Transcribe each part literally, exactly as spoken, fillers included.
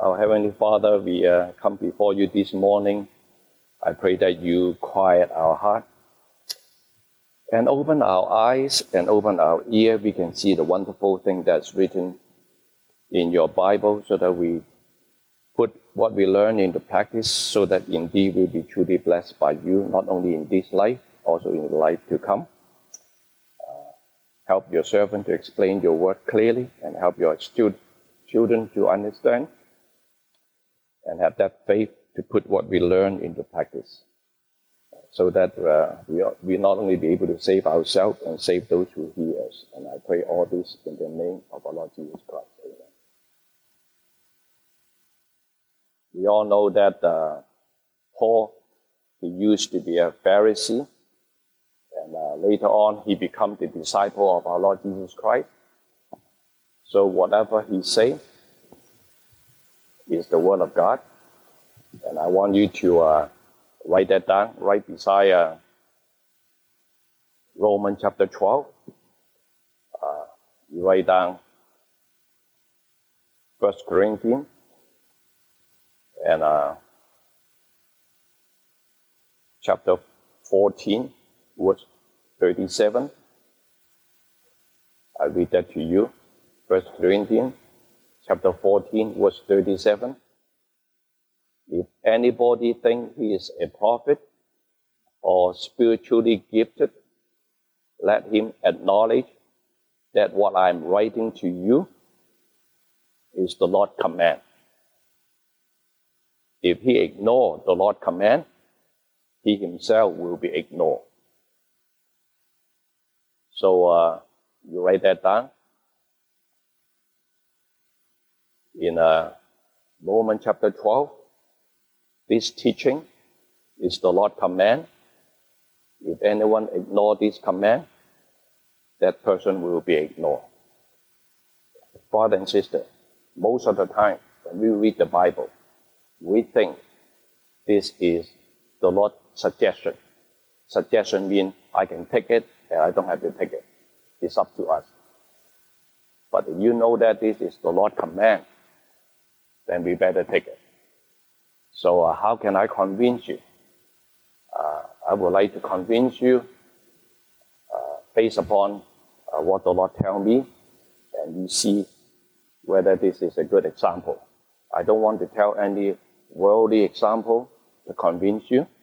Our Heavenly Father, we uh, come before you this morning. I pray that you quiet our heart and open our eyes and open our ear. We can see the wonderful thing that's written in your Bible so that we put what we learn into practice so that indeed we'll be truly blessed by you, not only in this life, also in the life to come. Uh, help your servant to explain your word clearly and help your stud- children to understand and have that faith to put what we learn into practice so that uh, we, are, we not only be able to save ourselves and save those who hear us. And I pray all this in the name of our Lord Jesus Christ. Amen. We all know that uh, Paul, he used to be a Pharisee, and uh, later on he became the disciple of our Lord Jesus Christ. So whatever he say is the word of God, and I want you to uh, write that down right beside uh, Romans chapter twelve. Uh, you write down First Corinthians and uh, chapter fourteen, verse thirty-seven. I read that to you. First Corinthians chapter fourteen, verse thirty-seven. If anybody thinks he is a prophet or spiritually gifted, let him acknowledge that what I am writing to you is the Lord's command. If he ignores the Lord's command, he himself will be ignored. So uh, you write that down. In uh, Romans chapter twelve, this teaching is the Lord's command. If anyone ignores this command, that person will be ignored. Brother and sister, most of the time when we read the Bible, we think this is the Lord's suggestion. Suggestion means I can take it and I don't have to take it. It's up to us. But if you know that this is the Lord's command, then we better take it. So uh, how can I convince you? Uh, I would like to convince you uh, based upon uh, what the Lord tells me, and you see whether this is a good example. I don't want to tell any worldly example to convince you.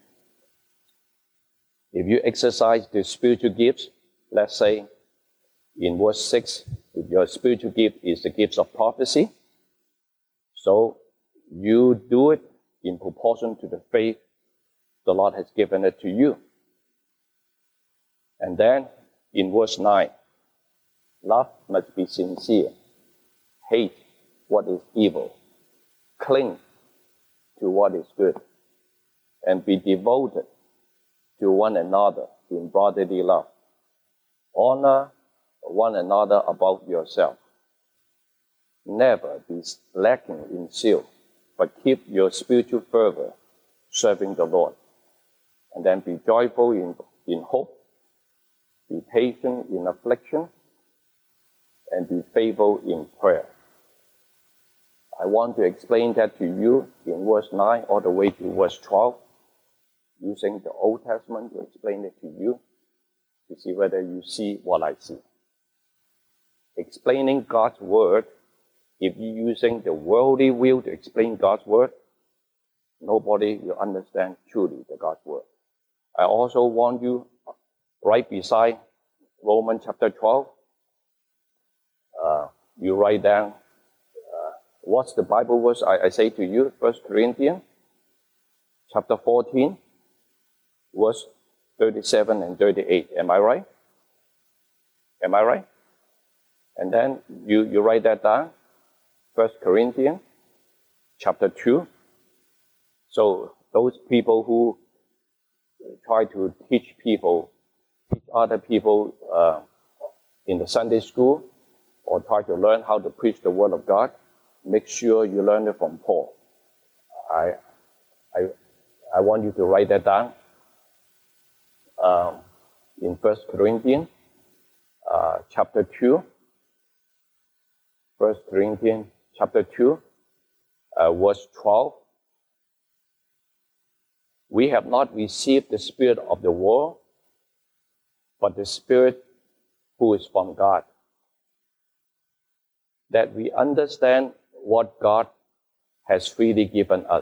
If you exercise the spiritual gifts, let's say in verse six, if your spiritual gift is the gifts of prophecy, so you do it in proportion to the faith the Lord has given it to you. And then in verse nine, love must be sincere. Hate what is evil. Cling to what is good. And be devoted to one another in brotherly love. Honor one another above yourself. Never be lacking in zeal, but keep your spiritual fervor serving the Lord. And then be joyful in, in hope, be patient in affliction, and be faithful in prayer. I want to explain that to you in verse nine all the way to verse twelve, using the Old Testament to explain it to you, to see whether you see what I see. Explaining God's word, if you're using the worldly will to explain God's word, nobody will understand truly the God's word. I also want you, right beside Romans chapter twelve, uh, you write down uh, what's the Bible verse I, I say to you, First Corinthians chapter fourteen, verse thirty-seven and thirty-eight. Am I right? Am I right? And then you, you write that down. First Corinthians chapter two. So those people who try to teach people, teach other people uh, in the Sunday school, or try to learn how to preach the Word of God, make sure you learn it from Paul. I, I, I want you to write that down. Um, in First Corinthians uh, chapter two. First Corinthians chapter two, uh, verse twelve. We have not received the spirit of the world, but the Spirit who is from God, that we understand what God has freely given us.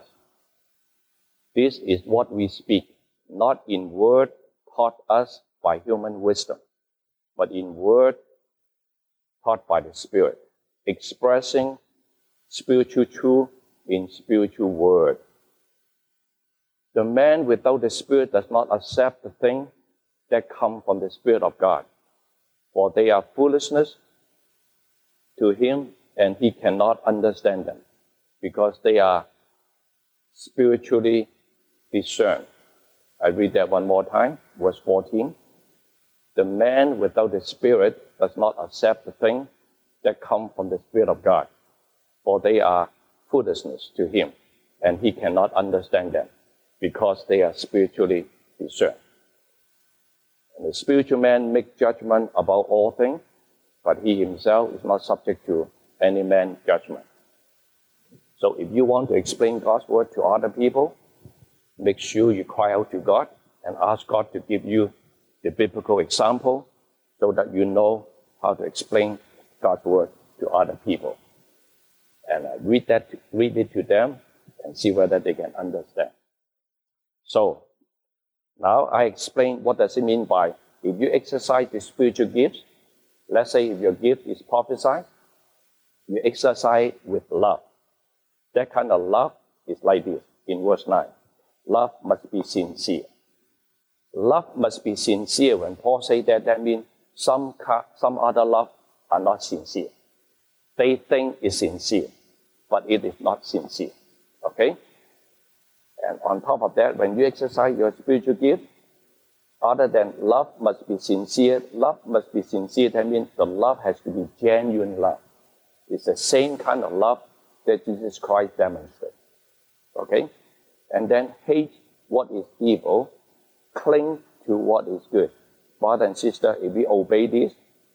This is what we speak, not in word taught us by human wisdom, but in word taught by the Spirit, expressing spiritual truth in spiritual word. The man without the Spirit does not accept the things that come from the Spirit of God, for they are foolishness to him, and he cannot understand them, because they are spiritually discerned. I read that one more time, verse fourteen. The man without the Spirit does not accept the things that come from the Spirit of God, for they are foolishness to him, and he cannot understand them, because they are spiritually discerned. And the spiritual man makes judgment about all things, but he himself is not subject to any man's judgment. So if you want to explain God's word to other people, make sure you cry out to God and ask God to give you the biblical example so that you know how to explain God's word to other people. And uh, read that, read it to them and see whether they can understand. So, now I explain what does it mean by if you exercise the spiritual gifts. Let's say if your gift is prophesy, you exercise with love. That kind of love is like this in verse nine. Love must be sincere. Love must be sincere. When Paul says that, that means some, some other love are not sincere. They think it's sincere, but it is not sincere. Okay? And on top of that, when you exercise your spiritual gift, other than love must be sincere, love must be sincere, that means the love has to be genuine love. It's the same kind of love that Jesus Christ demonstrated. Okay? And then hate what is evil, cling to what is good. Brother and sister, if we obey this,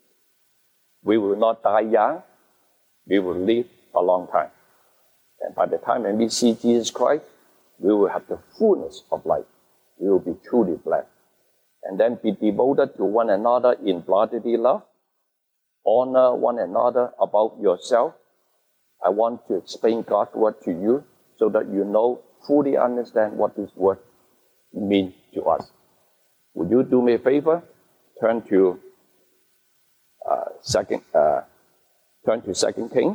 we will not die young, we will live a long time. And by the time when we see Jesus Christ, we will have the fullness of life. We will be truly blessed. And then be devoted to one another in brotherly love. Honor one another above yourself. I want to explain God's word to you so that you know, fully understand what this word means to us. Would you do me a favor? Turn to uh, second. Uh, turn to Second Kings.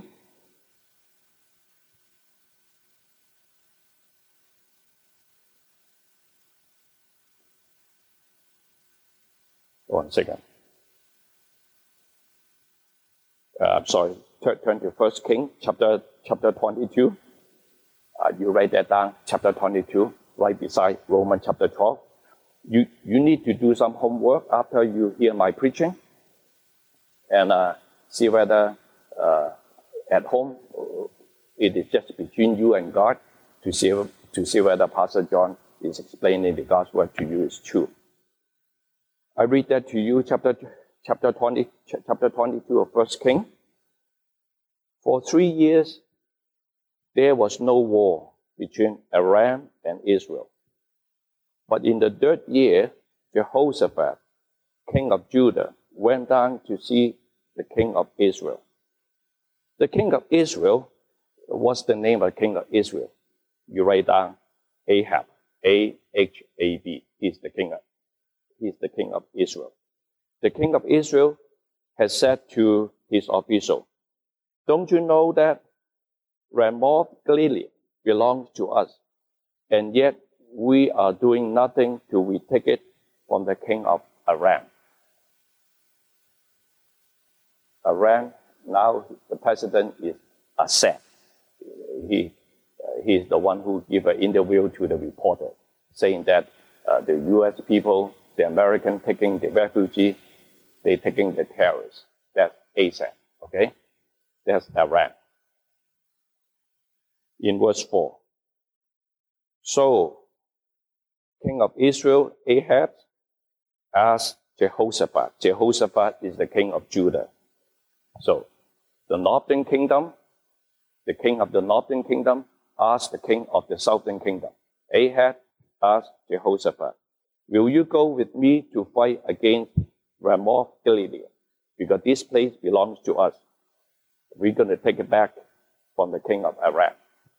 One second. Uh, I'm sorry. Turn, turn to First Kings, chapter chapter twenty-two. Uh, you write that down. Chapter twenty-two, right beside Romans chapter twelve. You you need to do some homework after you hear my preaching, and uh, see whether uh, at home it is just between you and God to see to see whether Pastor John is explaining the God's word to you is true. I read that to you, chapter chapter twenty, chapter twenty-two of First Kings. For three years, there was no war between Aram and Israel. But in the third year, Jehoshaphat, king of Judah, went down to see the king of Israel. The king of Israel, what's the name of the king of Israel? You write down Ahab, A H A B. He's the king of He's the king of Israel. The king of Israel has said to his official, don't you know that Ramoth Gilead belongs to us, and yet we are doing nothing till we take it from the king of Aram. Aram, now the president is Assad. He, uh, he is the one who gave an interview to the reporter, saying that uh, the U S people, the American taking the refugee, they taking the terrorists. That's Assad, okay? That's Aram. In verse four. So, king of Israel, Ahab, asked Jehoshaphat. Jehoshaphat is the king of Judah. So, the northern kingdom, the king of the northern kingdom asked the king of the southern kingdom. Ahab asked Jehoshaphat, will you go with me to fight against Ramoth Gilead? Because this place belongs to us. We're going to take it back from the king of Aram.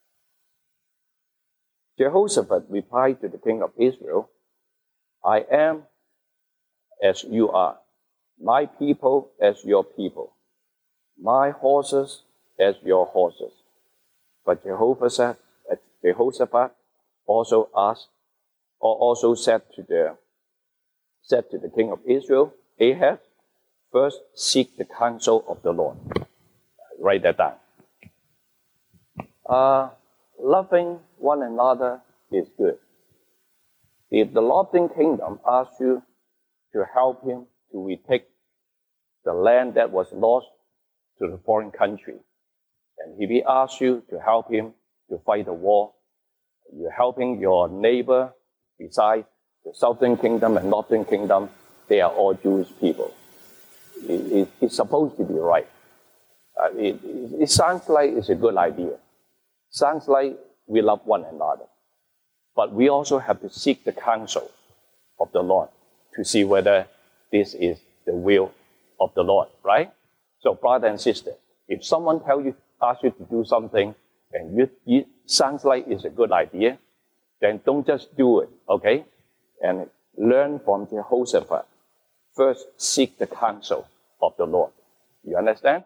Jehoshaphat replied to the king of Israel, I am as you are, my people as your people, my horses as your horses. But Jehoshaphat, Jehoshaphat also asked, or also said to the said to the king of Israel, Ahab, first seek the counsel of the Lord. Write that down. Uh, loving one another is good. If the northern kingdom asks you to help him to retake the land that was lost to the foreign country, and if he asks you to help him to fight the war, you're helping your neighbor besides the southern kingdom and northern kingdom, they are all Jewish people. It, it, it's supposed to be right. Uh, it, it, it sounds like it's a good idea. Sounds like we love one another. But we also have to seek the counsel of the Lord to see whether this is the will of the Lord, right? So, brother and sister, if someone tells you, asks you to do something, and you, it sounds like it's a good idea, then don't just do it, okay? And learn from Jehoshaphat. First, seek the counsel of the Lord. You understand?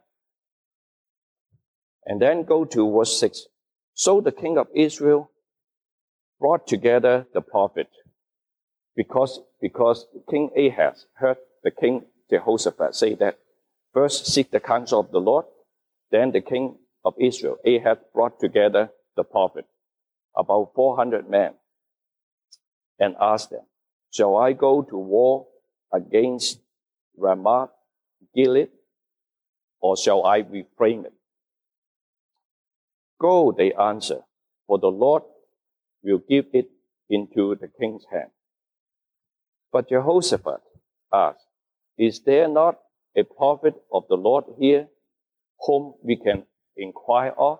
And then go to verse six. So the king of Israel brought together the prophet, because, because King Ahaz heard the king Jehoshaphat say that, first seek the counsel of the Lord. Then the king of Israel, Ahaz, brought together the prophet, about four hundred men, and asked them, shall I go to war against Ramoth Gilead, or shall I refrain it? Go, they answered, for the Lord will give it into the king's hand. But Jehoshaphat asked, is there not a prophet of the Lord here whom we can inquire of?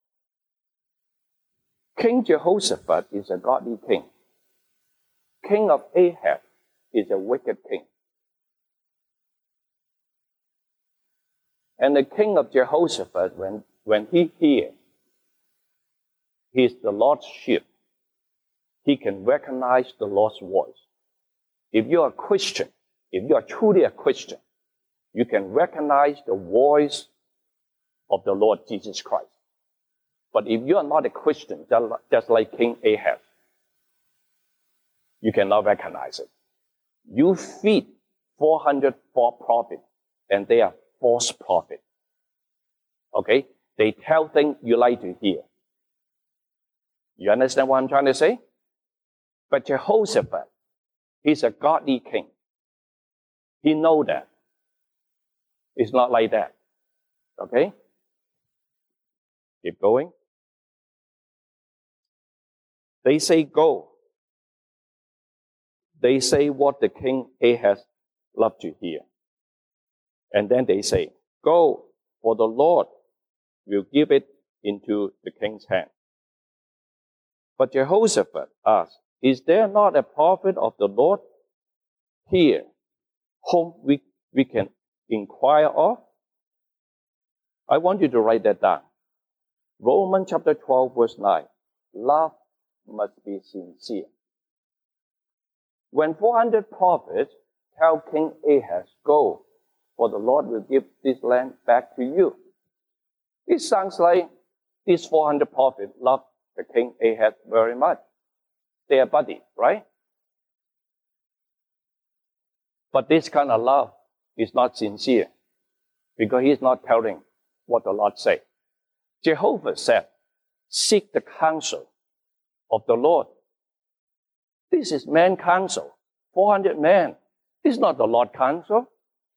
King Jehoshaphat is a godly king. King of Ahab is a wicked king. And the king of Jehoshaphat, when, when he hears he's the Lord's sheep, he can recognize the Lord's voice. If you're a Christian, if you are truly a Christian, you can recognize the voice of the Lord Jesus Christ. But if you are not a Christian, just like King Ahab, you cannot recognize it. You feed four hundred false prophets, and they are false prophets. Okay? They tell things you like to hear. You understand what I'm trying to say? But Jehoshaphat, he's a godly king. He knows that. It's not like that. Okay? Keep going. They say, go. They say what the king Ahaz loved to hear. And then they say, go, for the Lord will give it into the king's hand. But Jehoshaphat asked, is there not a prophet of the Lord here whom we, we can inquire of? I want you to write that down. Romans chapter twelve, verse nine. Love must be sincere. When four hundred prophets tell King Ahaz, go, for the Lord will give this land back to you. It sounds like these four hundred prophets love the King Ahaz very much. They are buddies, right? But this kind of love is not sincere, because he's not telling what the Lord said. Jehovah said, seek the counsel of the Lord. This is man counsel. four hundred men. This is not the Lord counsel.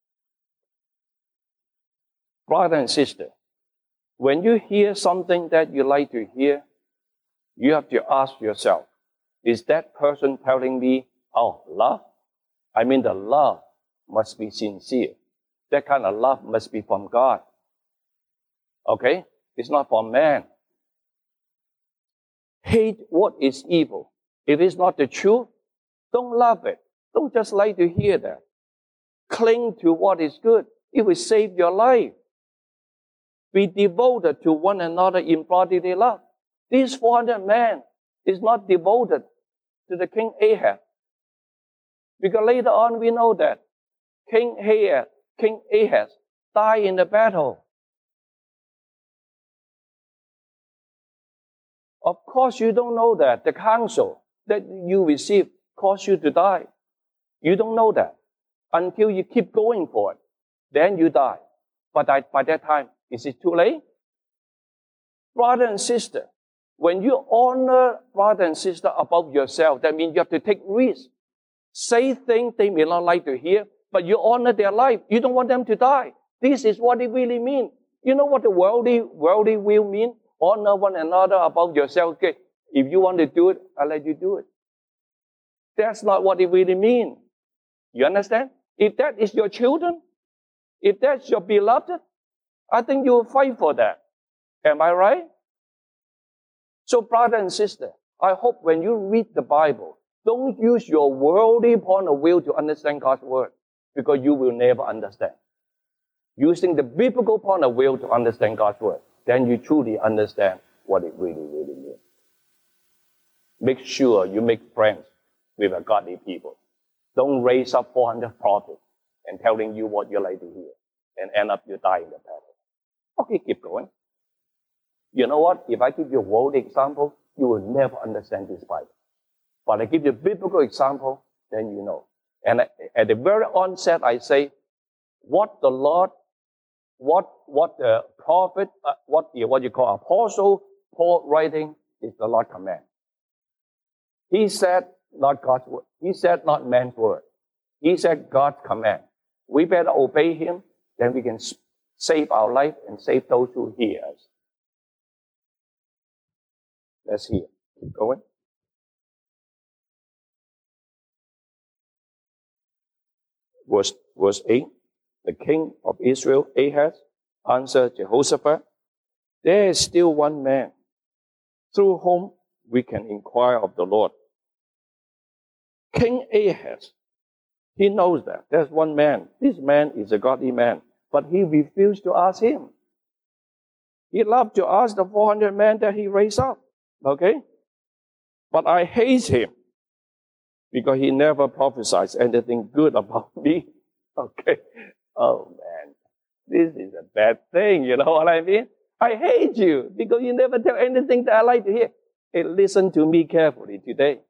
Brother and sister, when you hear something that you like to hear, you have to ask yourself, is that person telling me, oh, love? I mean, the love must be sincere. That kind of love must be from God. Okay? It's not from man. Hate what is evil. If it's not the truth, don't love it. Don't just like to hear that. Cling to what is good. It will save your life. Be devoted to one another in brotherly love. These four hundred men is not devoted to the King Ahab. Because later on we know that King Ahab, King Ahaz died in the battle. Of course you don't know that. The counsel that you receive caused you to die. You don't know that until you keep going for it. Then you die. But by that time, is it too late? Brother and sister, when you honor brother and sister above yourself, that means you have to take risks. Say things they may not like to hear, but you honor their life. You don't want them to die. This is what it really means. You know what the worldly, worldly will mean? Honor one another above yourself. Okay, if you want to do it, I'll let you do it. That's not what it really means. You understand? If that is your children, if that's your beloved, I think you will fight for that. Am I right? So brother and sister, I hope when you read the Bible, don't use your worldly point of view to understand God's word, because you will never understand. Using the biblical point of view to understand God's word, then you truly understand what it really, really means. Make sure you make friends with a godly people. Don't raise up four hundred prophets and telling you what you like to hear and end up you die in the battle. Okay, keep going. You know what? If I give you a worldly example, you will never understand this Bible. But I give you a biblical example, then you know. And at the very onset, I say, what the Lord, what what the prophet, uh, what the what you call apostle Paul writing is the Lord's command. He said not God's word. He said not man's word. He said God's command. We better obey him, then we can save our life and save those who hear us. Let's hear. Keep going. Verse, verse eight. The king of Israel, Ahaz, answered Jehoshaphat, there is still one man through whom we can inquire of the Lord. King Ahaz, he knows that. There's one man. This man is a godly man. But he refused to ask him. He loved to ask the four hundred men that he raised up. Okay? But I hate him because he never prophesies anything good about me. Okay? Oh man, this is a bad thing, you know what I mean? I hate you because you never tell anything that I like to hear. Hey, listen to me carefully today.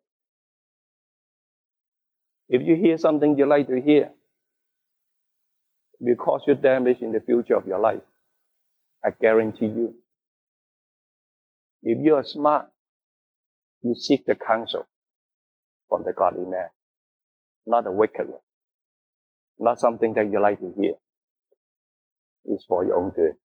If you hear something you like to hear, it will cause you damage in the future of your life. I guarantee you. If you are smart, you seek the counsel from the godly man, not a wicked one. Not something that you like to hear. It's for your own good.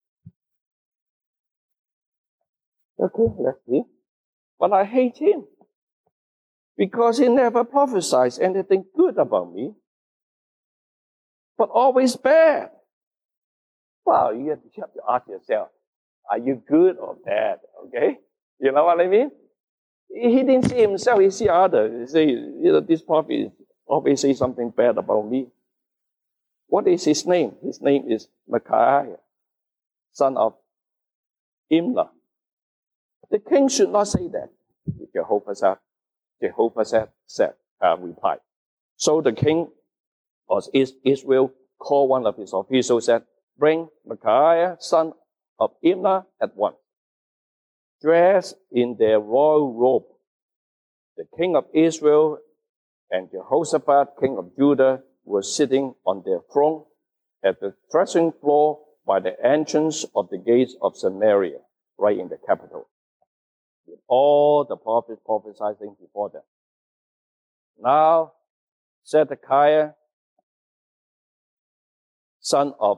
Okay, let's see. But I hate him because he never prophesies anything good about me, but always bad. Well, you have to ask yourself, are you good or bad? Okay? You know what I mean? He didn't see himself, he see others. He say, you know, this prophet always say something bad about me. What is his name? His name is Micaiah, son of Imlah. The king should not say that. Jehoshaphat, Jehoshaphat said, uh, replied. So the king of Israel called one of his officials and said, bring Micaiah, son of Imlah, at once. Dressed in their royal robe, the king of Israel and Jehoshaphat, king of Judah, were sitting on their throne at the threshing floor by the entrance of the gates of Samaria, right in the capital, with all the prophets prophesying before them. Now, Zedekiah, son of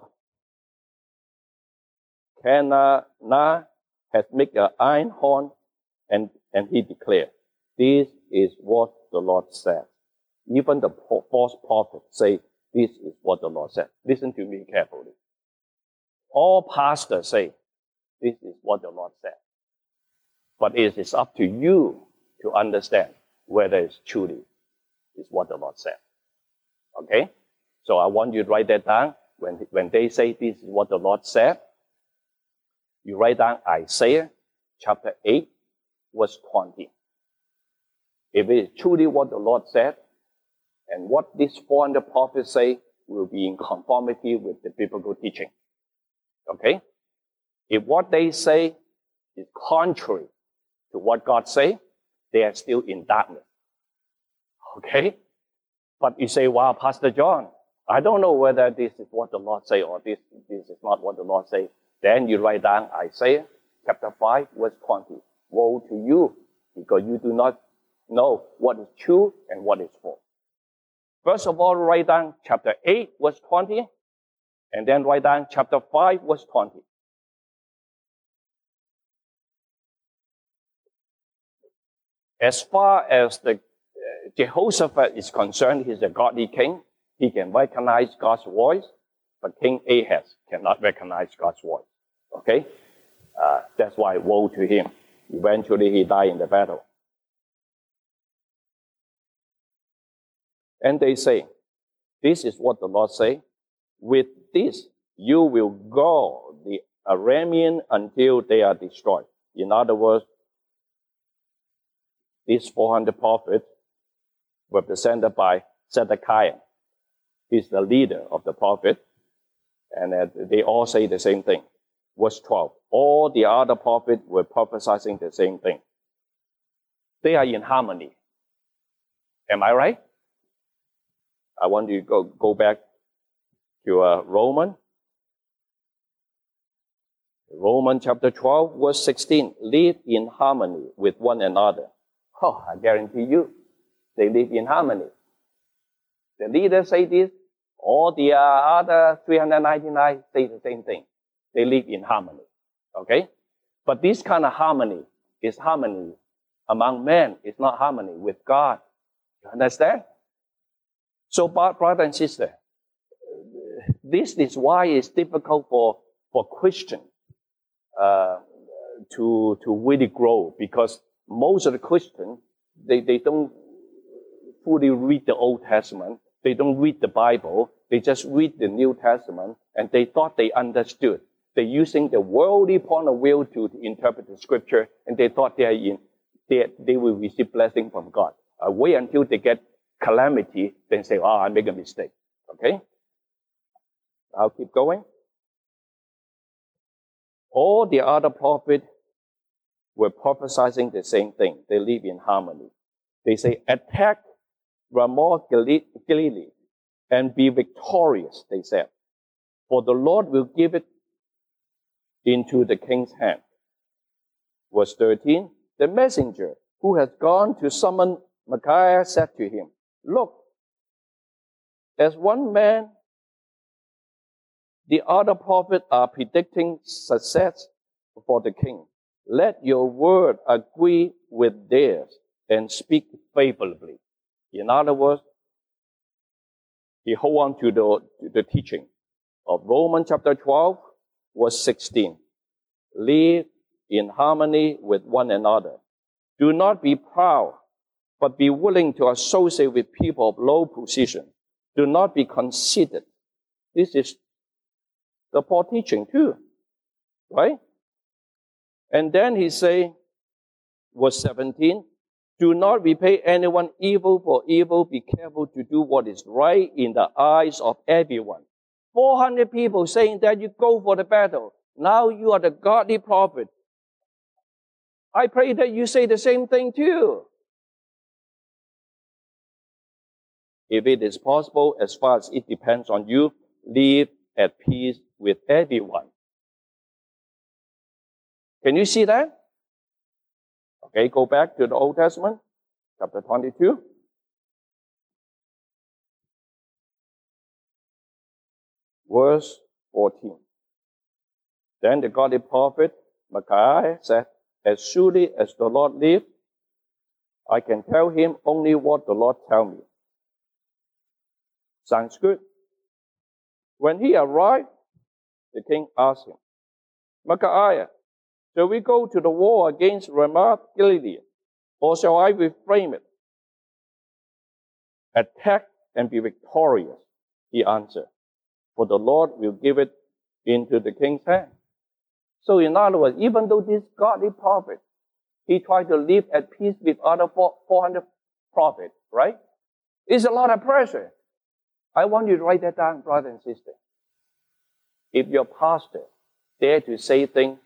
Kenana, had made an iron horn, and, and he declared, this is what the Lord said. Even the false prophets say, this is what the Lord said. Listen to me carefully. All pastors say, this is what the Lord said. But it is up to you to understand whether it's truly is what the Lord said. Okay? So I want you to write that down. When, when they say this is what the Lord said, you write down Isaiah chapter eight, verse twenty. If it is truly what the Lord said, and what these four hundred prophets say will be in conformity with the biblical teaching. Okay? If what they say is contrary to what God say, they are still in darkness. Okay? But you say, wow, Pastor John, I don't know whether this is what the Lord say or this, this is not what the Lord say. Then you write down Isaiah chapter five, verse twenty. Woe to you, because you do not know what is true and what is false. First of all, write down chapter eight, verse twenty, and then write down chapter five, verse twenty. As far as the uh, Jehoshaphat is concerned, he's a godly king. He can recognize God's voice, but King Ahaz cannot recognize God's voice. Okay? Uh, that's why woe to him. Eventually, he died in the battle. And they say, this is what the Lord say, with this you will go the Aramean until they are destroyed. In other words, these four hundred prophets, represented by Zedekiah, he's the leader of the prophet, and uh, they all say the same thing. Verse twelve, all the other prophets were prophesying the same thing. They are in harmony. Am I right? I want you to go, go back to uh, Romans. Romans chapter twelve, verse sixteen. Live in harmony with one another. Oh, I guarantee you, they live in harmony. The leaders say this, all the uh, other three hundred ninety-nine say the same thing. They live in harmony. Okay? But this kind of harmony is harmony among men. It's not harmony with God. You understand? So, brother and sister, this is why it's difficult for, for Christians uh, to, to really grow, because most of the Christians, they, they don't fully read the Old Testament. They don't read the Bible. They just read the New Testament, and they thought they understood. They're using the worldly point of view to interpret the Scripture, and they thought they are in, they, they will receive blessing from God. Uh, wait until they get calamity, then say, oh, I make a mistake. Okay? I'll keep going. All the other prophets were prophesying the same thing. They live in harmony. They say, attack Ramoth Gilead and be victorious, they said. For the Lord will give it into the king's hand. Verse thirteen, the messenger who has gone to summon Micaiah said to him, look, as one man, the other prophets are predicting success for the king. Let your word agree with theirs and speak favorably. In other words, he hold on to the, to the teaching of Romans chapter twelve, verse sixteen. Live in harmony with one another. Do not be proud, but be willing to associate with people of low position. Do not be conceited. This is the Paul teaching too, right? And then he say, verse seventeen, do not repay anyone evil for evil. Be careful to do what is right in the eyes of everyone. four hundred people saying that you go for the battle. Now you are the godly prophet. I pray that you say the same thing too. If it is possible, as far as it depends on you, live at peace with everyone. Can you see that? Okay, go back to the Old Testament, chapter twenty-two. Verse fourteen. Then the godly prophet Micaiah said, as surely as the Lord lives, I can tell him only what the Lord tells me. Sounds good. When he arrived, the king asked him, Micaiah, Shall we go to the war against Ramoth Gilead, or shall I reframe it? Attack and be victorious, he answered, for the Lord will give it into the king's hand. So in other words, even though this godly prophet, he tried to live at peace with other four hundred prophets, right? It's a lot of pressure. I want you to write that down, brother and sister. If your pastor dare to say things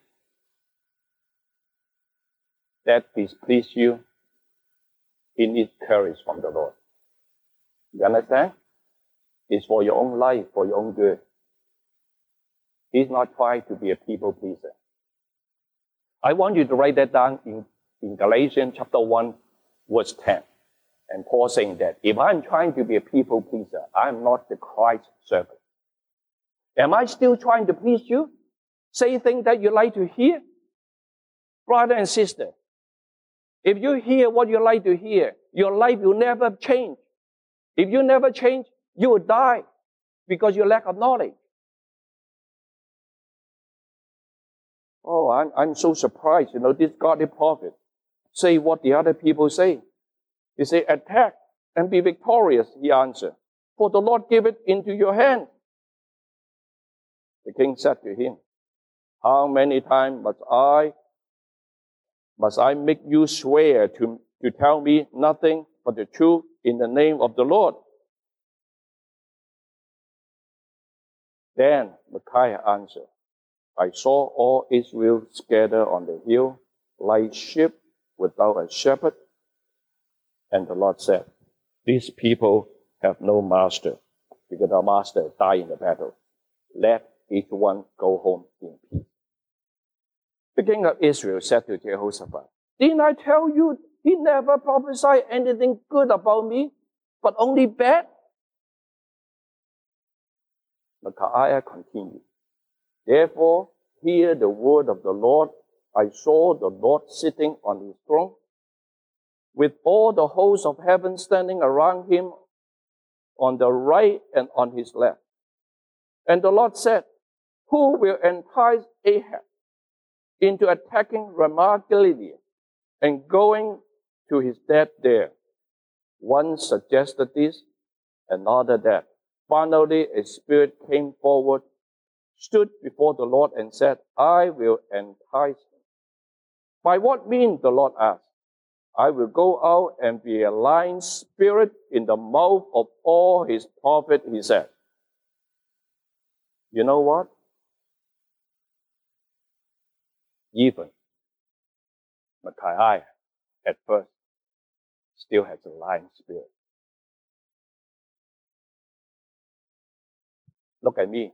that displease you, he needs courage from the Lord. You understand? It's for your own life, for your own good. He's not trying to be a people pleaser. I want you to write that down in, in Galatians chapter one, verse ten. And Paul saying that if I'm trying to be a people pleaser, I'm not the Christ servant. Am I still trying to please you? Say things that you like to hear? Brother and sister, if you hear what you like to hear, your life will never change. If you never change, you will die because you lack of knowledge. Oh, I'm, I'm so surprised. You know, this godly prophet say what the other people say. He say, attack and be victorious, he answered, for the Lord gave it into your hand. The king said to him, how many times must I, must I make you swear to, to tell me nothing but the truth in the name of the Lord? Then Micaiah answered, I saw all Israel scattered on the hill like sheep without a shepherd. And the Lord said, these people have no master, because our master died in the battle. Let each one go home in peace. The king of Israel said to Jehoshaphat, didn't I tell you he never prophesied anything good about me, but only bad? Micaiah continued, therefore, hear the word of the Lord. I saw the Lord sitting on his throne, with all the hosts of heaven standing around him on the right and on his left. And the Lord said, who will entice Ahab into attacking Ramoth Gilead and going to his death there? One suggested this, another that. Finally, a spirit came forward, stood before the Lord and said, I will entice him. By what means? The Lord asked. I will go out and be a lying spirit in the mouth of all his prophets, he said. You know what? Even Micaiah at first still has a lying spirit. Look at me.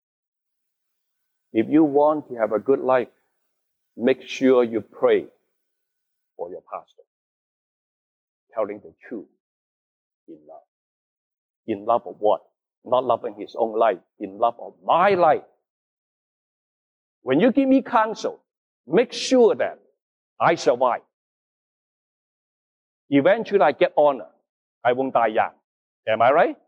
If you want to have a good life, make sure you pray for your pastor, telling the truth in love. In love of what? Not loving his own life, in love of my life. When you give me counsel, make sure that I survive. Eventually I get honor. I won't die young. Am I right?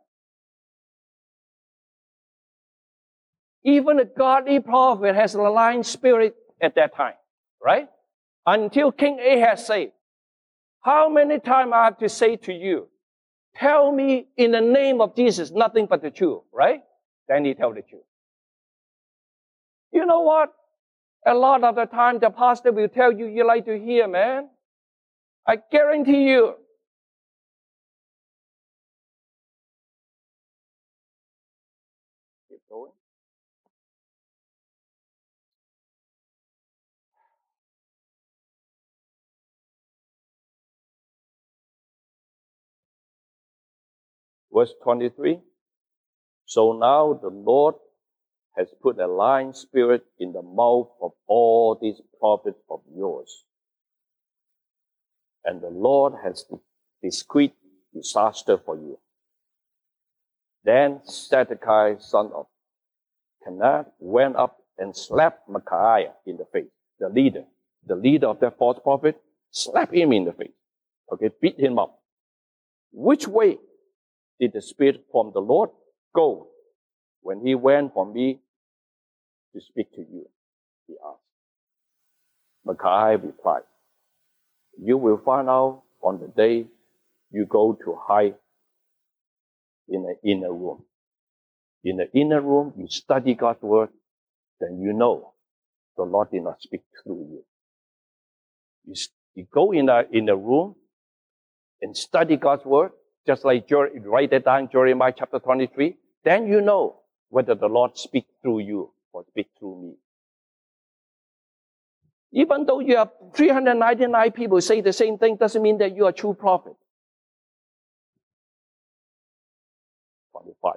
Even a godly prophet has a lying spirit at that time, right? Until King Ahaz said, how many times I have to say to you, tell me in the name of Jesus nothing but the truth, right? Then he tell the truth. You know what? A lot of the time the pastor will tell you you like to hear, man. I guarantee you. Keep going. Verse twenty-three. So now the Lord has put a lying spirit in the mouth of all these prophets of yours. And the Lord has decreed disaster for you. Then Zedekiah, son of Kenaz, went up and slapped Micaiah in the face. The leader, the leader of that false prophet, slapped him in the face. Okay, beat him up. Which way did the spirit from the Lord go when he went from me to speak to you? He asked. Micaiah replied, you will find out on the day you go to hide in the inner room. In the inner room, you study God's word, then you know the Lord did not speak through you. You, you go in the, in the room and study God's word, just like write it down, Jeremiah chapter twenty-three, then you know whether the Lord speaks through you or speaks through me. Even though you have three hundred ninety-nine people say the same thing, doesn't mean that you are a true prophet. twenty-five.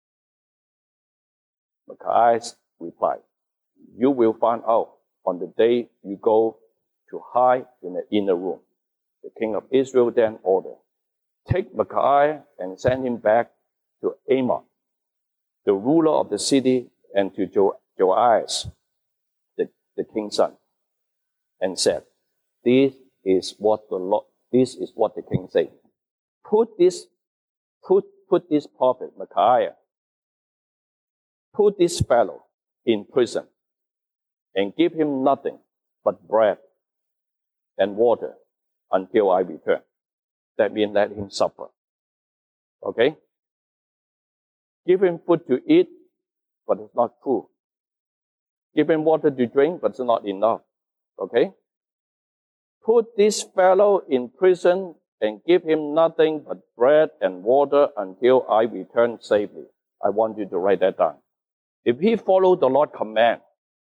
Micaiah replied, you will find out on the day you go to hide in the inner room. The king of Israel then ordered, take Micaiah and send him back to Amos, the ruler of the city, and to jo- Joash, the, the king's son, and said, this is what the Lord, this is what the king said. Put this, put, put this prophet Micaiah, put this fellow in prison, and give him nothing but bread and water until I return. That means let him suffer. Okay? Give him food to eat, but it's not food. Give him water to drink, but it's not enough. Okay? Put this fellow in prison and give him nothing but bread and water until I return safely. I want you to write that down. If he followed the Lord's command,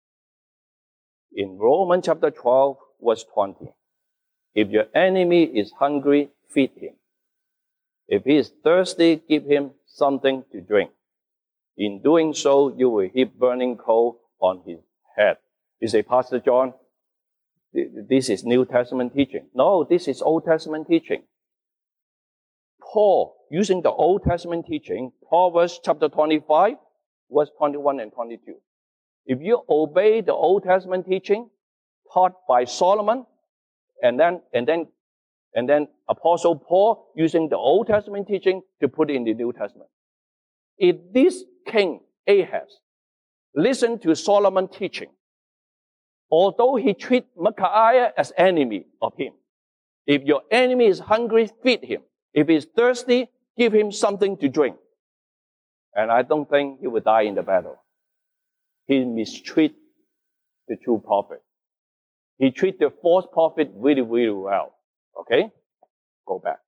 in Romans chapter twelve, verse twenty, if your enemy is hungry, feed him. If he is thirsty, give him something to drink. In doing so, you will heap burning coal on his head. You say, Pastor John, this is New Testament teaching. No, this is Old Testament teaching. Paul, using the Old Testament teaching, Proverbs chapter twenty-five, verse twenty-one and twenty-two. If you obey the Old Testament teaching taught by Solomon, and then, and then, and then Apostle Paul using the Old Testament teaching to put it in the New Testament. If this king, Ahaz, listened to Solomon's teaching, although he treat Micaiah as enemy of him, if your enemy is hungry, feed him. If he's thirsty, give him something to drink. And I don't think he will die in the battle. He mistreat the true prophet. He treat the false prophet really, really well. Okay? Go back.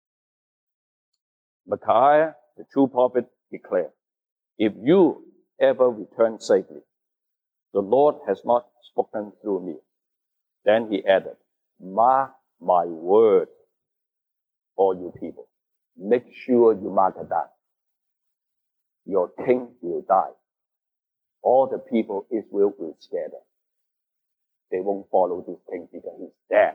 Micaiah, the true prophet, declared, if you ever return safely, the Lord has not spoken through me. Then he added, mark my word, all you people. Make sure you mark it down. Your king will die. All the people Israel will scatter. They won't follow this king because he's dead.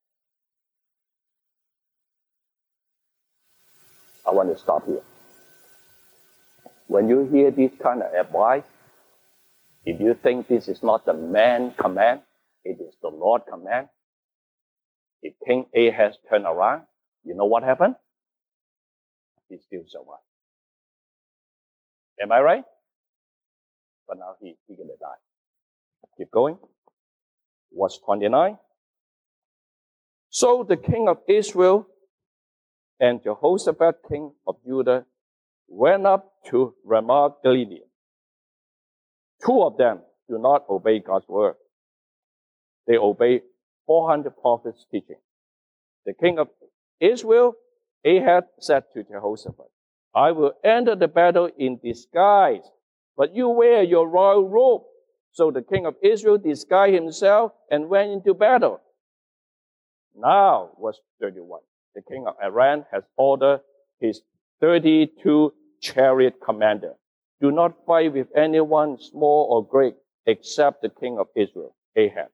I want to stop here. When you hear this kind of advice, if you think this is not the man command, it is the Lord command. If King Ahaz turned around, you know what happened? He still survived. Am I right? But now he, he's going to die. Keep going. Verse twenty-nine. So the king of Israel and Jehoshaphat, king of Judah, went up to Ramoth Gilead. Two of them do not obey God's word. They obey four hundred prophets' teaching. The king of Israel, Ahaz, said to Jehoshaphat, I will enter the battle in disguise, but you wear your royal robe. So the king of Israel disguised himself and went into battle. Now, verse thirty-one, the king of Aram has ordered his thirty-two chariot commander, do not fight with anyone small or great except the king of Israel, Ahaz.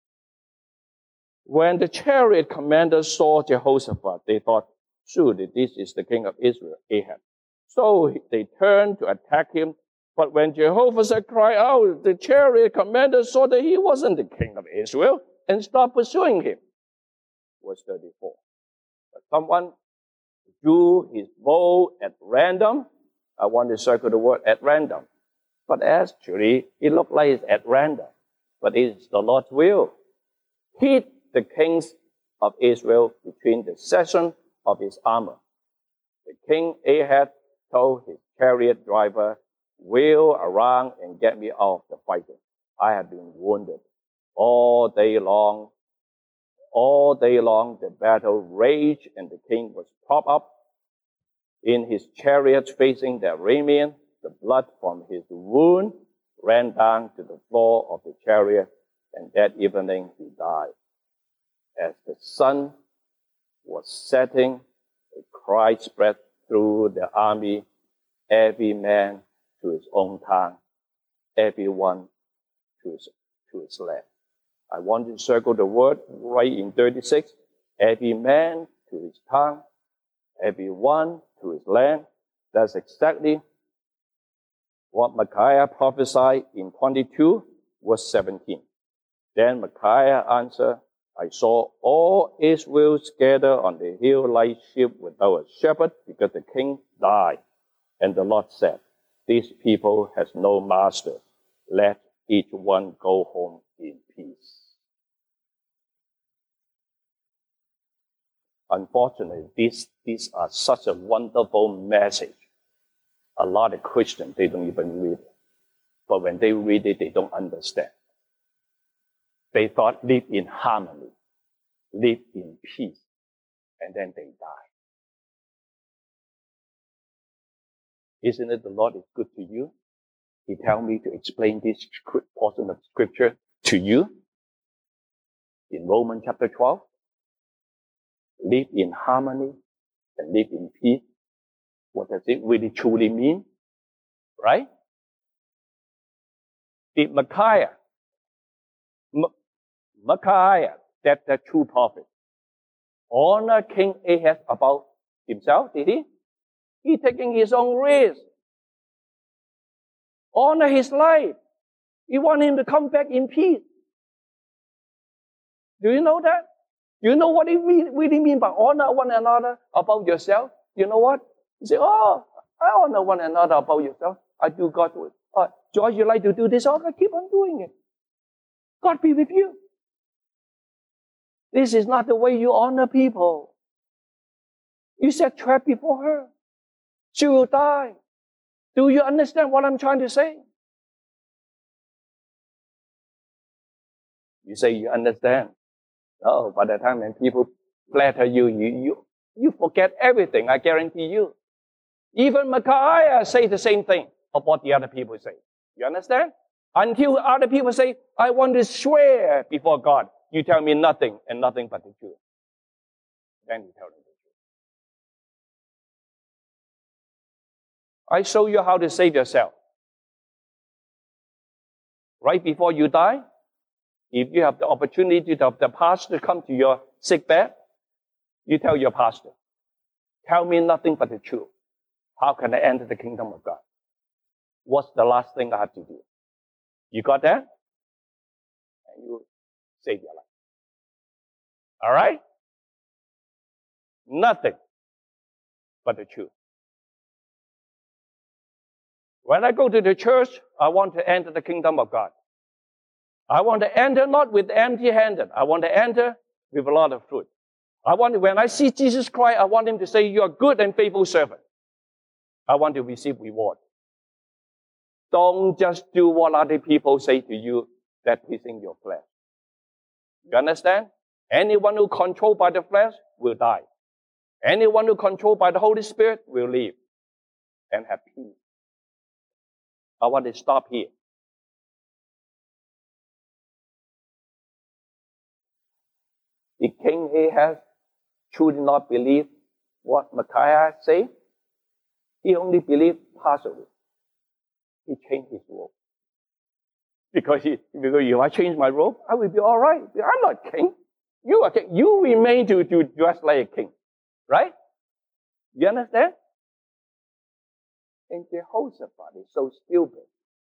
When the chariot commanders saw Jehoshaphat, they thought, surely this is the king of Israel, Ahaz. So they turned to attack him. But when Jehoshaphat cried out, the chariot commander saw that he wasn't the king of Israel and stopped pursuing him. Verse thirty-four. But someone drew his bow at random. I want to circle the word at random. But actually, it looked like it's at random. But it's the Lord's will. hit the kings of Israel between the section of his armor. The king Ahab told his chariot driver, wheel around and get me out of the fighting. I have been wounded. All day long, all day long the battle raged, and the king was propped up in his chariot facing the Aramean. The blood from his wound ran down to the floor of the chariot, and that evening he died. As the sun was setting, a cry spread through the army, every man to his own town, everyone to his, to his land. I want you to circle the word right in thirty-six. Every man to his town, everyone to his land. That's exactly what Micaiah prophesied in twenty-two, verse seventeen. Then Micaiah answered, I saw all Israel scattered on the hill like sheep without a shepherd, because the king died. And the Lord said, these people has no master. Let each one go home in peace. Unfortunately, these, these are such a wonderful message. A lot of Christians, they don't even read it. But when they read it, they don't understand. They thought live in harmony, live in peace, and then they die. Isn't it the Lord is good to you? He tells me to explain this portion of scripture to you. In Romans chapter twelve, live in harmony and live in peace. What does it really truly mean? Right? Did Micaiah, M- Micaiah, that the true prophet, honor King Ahaz about himself, did he? He taking his own risk. Honor his life. He want him to come back in peace. Do you know that? Do you know what it really means by honor one another about yourself? You know what? You say, oh, I honor one another about yourself. I do God's will. Oh, George, you like to do this? Okay, keep on doing it. God be with you. This is not the way you honor people. You set trap before her. She will die. Do you understand what I'm trying to say? You say you understand. Oh, by the time when people flatter you, you, you, you forget everything, I guarantee you. Even Micaiah say the same thing of what the other people say. You understand? Until other people say, I want to swear before God. You tell me nothing and nothing but the truth. Then you tell them the truth. I show you how to save yourself. Right before you die, if you have the opportunity to have the pastor come to your sick bed, you tell your pastor, tell me nothing but the truth. How can I enter the kingdom of God? What's the last thing I have to do? You got that? And you save your life. All right? Nothing but the truth. When I go to the church, I want to enter the kingdom of God. I want to enter not with empty-handed. I want to enter with a lot of fruit. I want to, when I see Jesus Christ, I want him to say, you are good and faithful servant. I want to receive reward. Don't just do what other people say to you that pleasing your flesh. You understand? Anyone who controlled by the flesh will die. Anyone who controlled by the Holy Spirit will live and have peace. I want to stop here. Did King Ahaz truly not believe what Micaiah said? He only believed partially. He changed his robe. Because, he, because if I change my robe, I will be all right. I'm not king. You are king. You remain to, to dress like a king. Right? You understand? And Jehoshaphat is so stupid.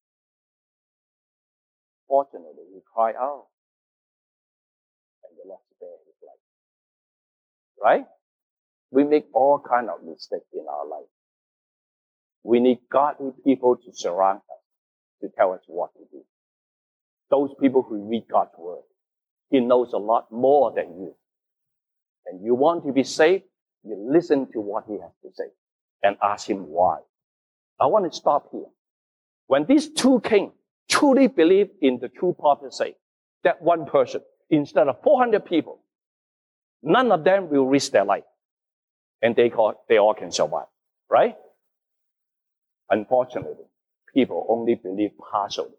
Fortunately, he cried out. And the Lord spared his life. Right? We make all kinds of mistakes in our life. We need godly people to surround us, to tell us what to do. Those people who read God's word, He knows a lot more than you. And you want to be saved, you listen to what he has to say and ask him why. I want to stop here. When these two kings truly believe in the true prophecy, that one person, instead of four hundred people, none of them will risk their life. And they, call, they all can survive, right? Unfortunately, people only believe partially.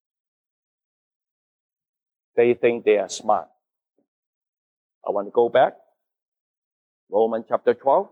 They think they are smart. I want to go back. Romans chapter twelve,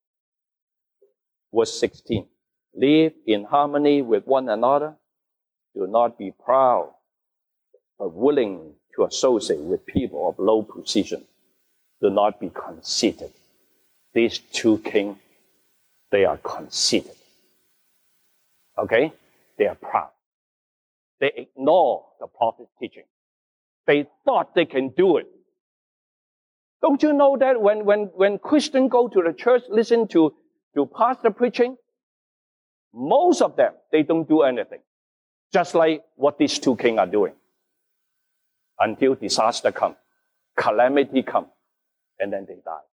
verse sixteen. Live in harmony with one another. Do not be proud, but willing to associate with people of low position. Do not be conceited. These two kings, they are conceited. Okay? They are proud. They ignore the prophet's teaching. They thought they can do it. Don't you know that when, when, when Christians go to the church, listen to, to pastor preaching, most of them, they don't do anything. Just like what these two kings are doing. Until disaster comes, calamity comes, and then they die.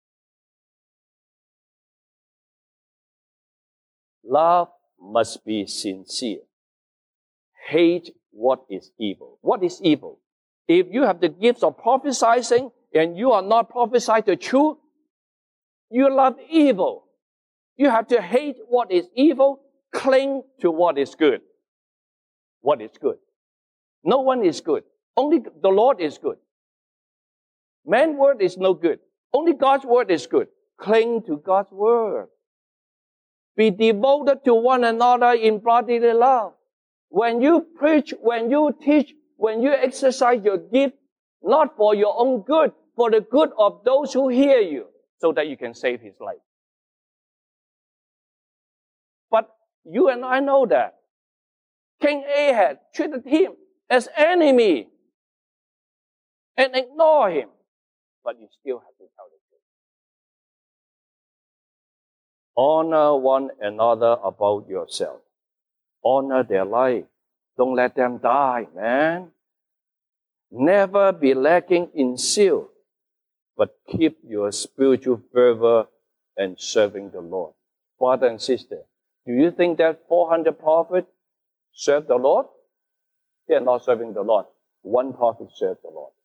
Love must be sincere. Hate what is evil. What is evil? If you have the gifts of prophesying and you are not prophesying the truth, you love evil. You have to hate what is evil, cling to what is good. What is good? No one is good. Only the Lord is good. Man's word is no good. Only God's word is good. Cling to God's word. Be devoted to one another in brotherly love. When you preach, when you teach, when you exercise your gift, not for your own good, for the good of those who hear you, so that you can save his life. But you and I know that King Ahab treated him as enemy and ignore him. But you still have to tell the truth. Honor one another above yourself. Honor their life. Don't let them die, man. Never be lacking in zeal, but keep your spiritual fervor and serving the Lord. Brother and sister, do you think that four hundred prophets serve the Lord? They are not serving the Lord. One prophet served the Lord.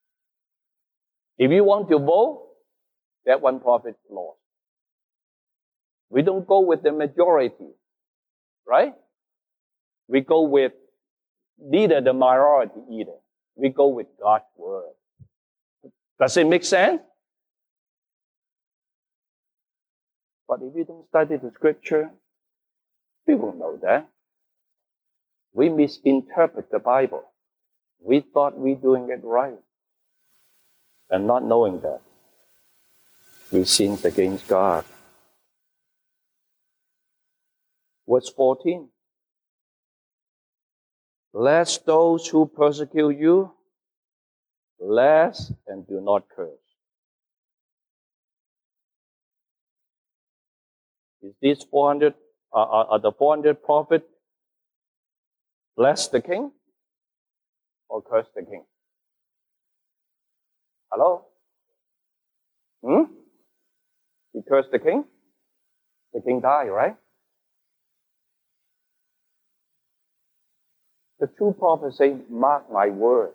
If you want to vote, that one prophet lost. We don't go with the majority, right? We go with neither the minority either. We go with God's word. Does it make sense? But if you don't study the scripture, we won't know that. We misinterpret the Bible. We thought we were doing it right. And not knowing that, we sinned against God. Verse fourteen. Bless those who persecute you. Bless and do not curse. Is this four hundred, uh, are the four hundred prophets bless the king or curse the king? Hello? Hmm? He cursed the king? The king died, right? The true prophet say, mark my word.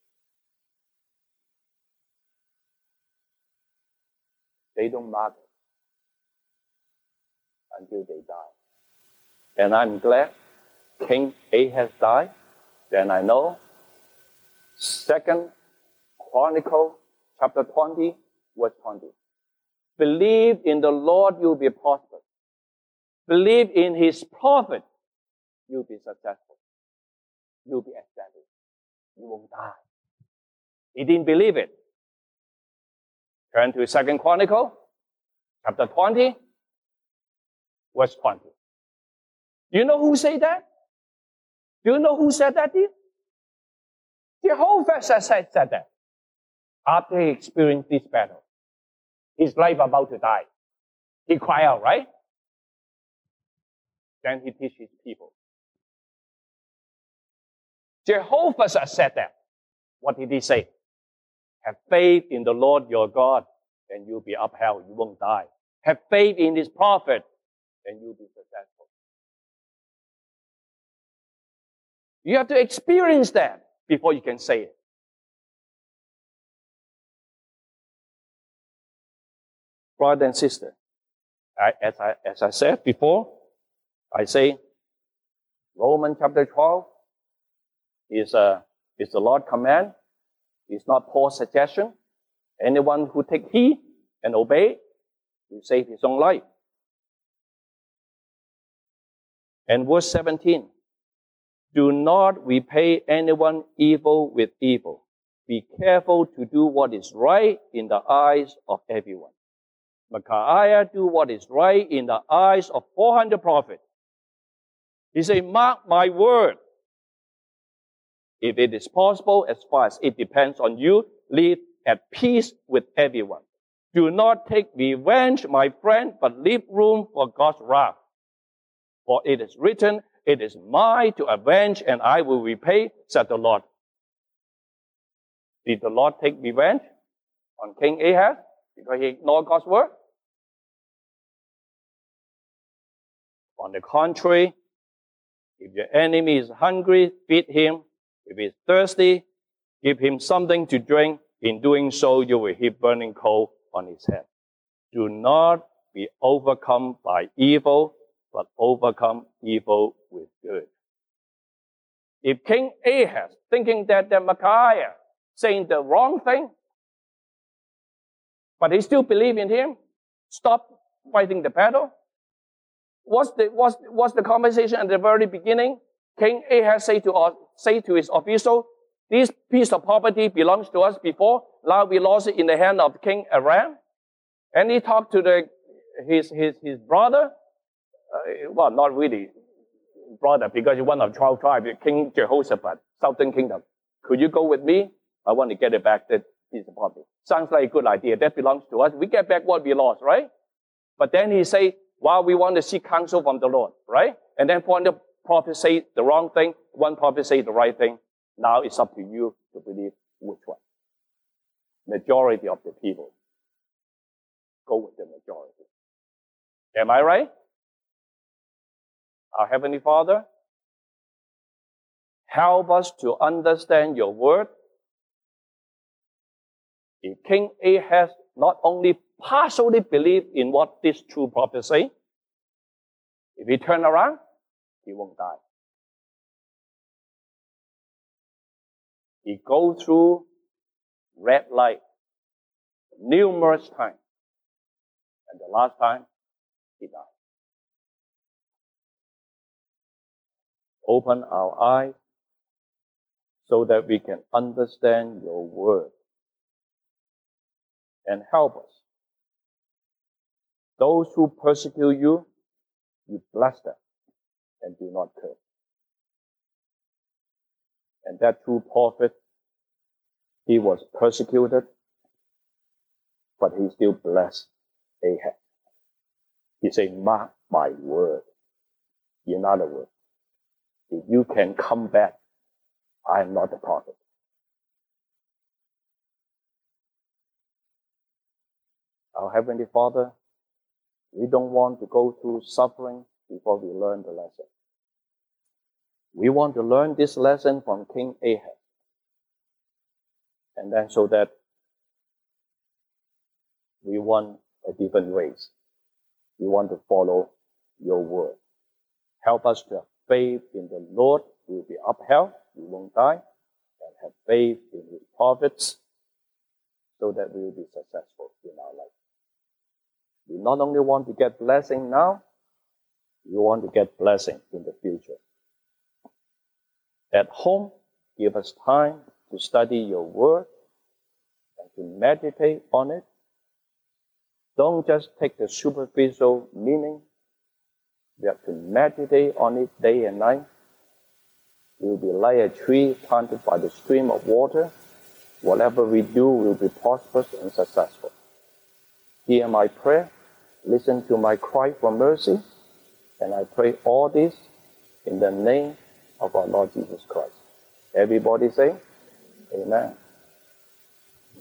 They don't mark it until they die. And I'm glad King Ahaz died. Then I know Second Chronicle chapter twenty, verse twenty. Believe in the Lord, you'll be prosperous. Believe in his prophet, you'll be successful. You'll be established. You won't die. He didn't believe it. Turn to Second Chronicle, chapter twenty, verse twenty. You know who said that? Do you know who said that? Jehovah said, said that. After he experienced this battle, his life about to die, he cried out, right? Then he teaches his people. Jehovah said that. What did he say? Have faith in the Lord your God, and you'll be upheld. You won't die. Have faith in His prophet, and you'll be successful. You have to experience that before you can say it. Brother and sister, I, as, I, as I said before, I say Romans chapter twelve is, a, is the Lord's command. It's not Paul's suggestion. Anyone who take heed and obey will save his own life. And verse seventeen, do not repay anyone evil with evil. Be careful to do what is right in the eyes of everyone. Micaiah do what is right in the eyes of four hundred prophets. He said, mark my word. If it is possible, as far as it depends on you, live at peace with everyone. Do not take revenge, my friend, but leave room for God's wrath. For it is written, it is mine to avenge, and I will repay, said the Lord. Did the Lord take revenge on King Ahaz because he ignored God's word? On the contrary, if your enemy is hungry, feed him. If he is thirsty, give him something to drink. In doing so, you will heap burning coal on his head. Do not be overcome by evil, but overcome evil with good. If King Ahaz, thinking that the Micaiah saying the wrong thing, but he still believe in him, stop fighting the battle. What's the, what's, what's the conversation at the very beginning? King Ahaz say to, us, say to his official, this piece of property belongs to us before, now we lost it in the hand of King Aram. And he talked to the, his, his, his brother, uh, well, not really brother, because he's one of twelve tribes, King Jehoshaphat, Southern Kingdom. Could you go with me? I want to get it back, that piece of property. Sounds like a good idea. That belongs to us. We get back what we lost, right? But then he say, well, we want to seek counsel from the Lord, right? And then one prophet say the wrong thing, one prophet say the right thing. Now it's up to you to believe which one. Majority of the people go with the majority. Am I right? Our Heavenly Father, help us to understand your word. If King Ahaz not only partially believed in what this true prophet say, if he turn around, he won't die. He go through red light numerous times. And the last time, he died. Open our eyes so that we can understand your word. And help us. Those who persecute you, you bless them and do not curse. And that true prophet, he was persecuted, but he still blessed Ahaz. He said, mark my word. In other words, if you can come back, I am not the prophet. Our Heavenly Father, we don't want to go through suffering before we learn the lesson. We want to learn this lesson from King Ahaz. And then so that we want a different ways. We want to follow your word. Help us to have faith in the Lord. We will be upheld. We won't die. And have faith in his prophets so that we will be successful in our life. We not only want to get blessing now, we want to get blessing in the future. At home, give us time to study your word and to meditate on it. Don't just take the superficial meaning. We have to meditate on it day and night. We will be like a tree planted by the stream of water. Whatever we do will be prosperous and successful. Hear my prayer. Listen to my cry for mercy. And I pray all this in the name of our Lord Jesus Christ. Everybody say, Amen.